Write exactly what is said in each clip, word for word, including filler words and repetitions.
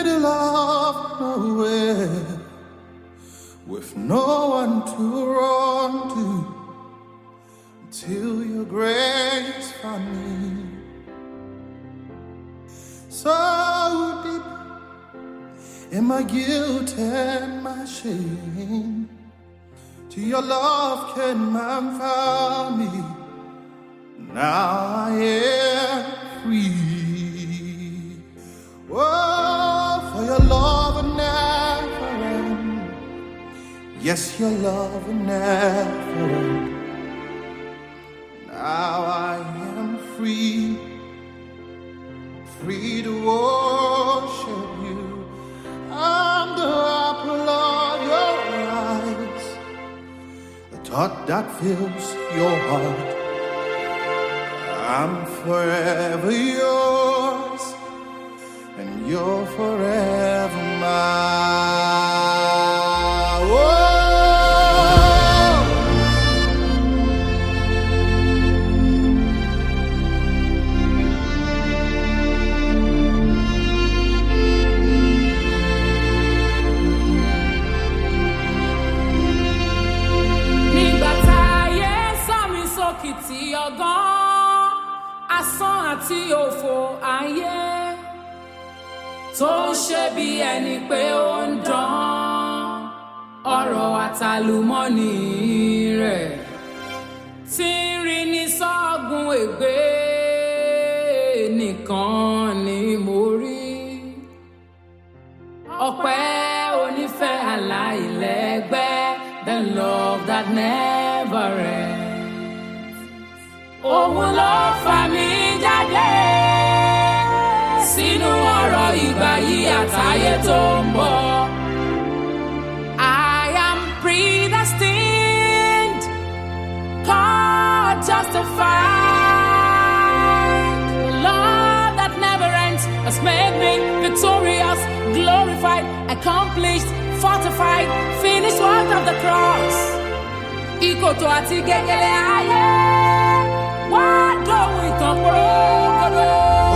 middle of nowhere, with no one to run to, until your grace found me. So deep in my guilt and my shame, to your love came and found me. Now I am free. Oh, for your love will never end. Yes, your love will never end. Now I am free, free to worship you. I'm the apple of your eyes, the thought that fills your heart. I'm forever yours, and you're forever mine. Whoa. Nígbà táyé sọ mí sókìtì ọgán, asán àti òfò ayé tó ń ṣe bí ẹni pé ó ń dán ọ̀rọ̀ àtàlùmọ́nì rẹ̀ tí ń rí ní sọ́gun ègbé nìkan ni mo rí. Ọpẹ́ onífẹ́ aláìlẹ́gbẹ́, the love that never ends. Òun ló fà mí jáde sínú ọ̀rọ̀ ìgbà yìí àtayé tó ń bọ̀. I am predestined, called, justified. Love that never ends has made me victorious, glorified, accomplished, fortified, finished work of the cross. Ìkòtò àti gẹ́gẹ́lẹ́ ayé wá dóhun ìtàn pòrògodò.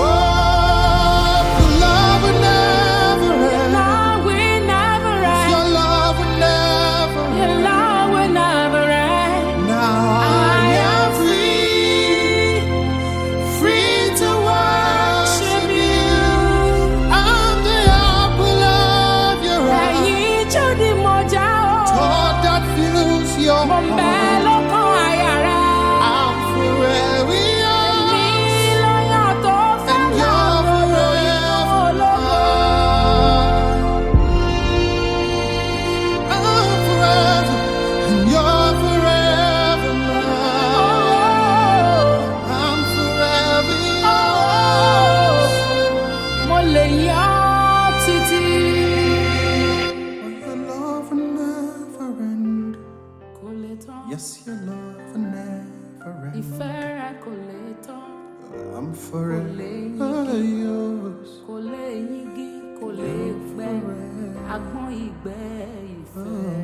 Yes, your love will never end. Ìfẹ́ rẹ kò lè tán. I'm forever yours. Kò lè yígi, kò lè gbẹ, agbọ́n ìgbẹ́ ìfẹ́.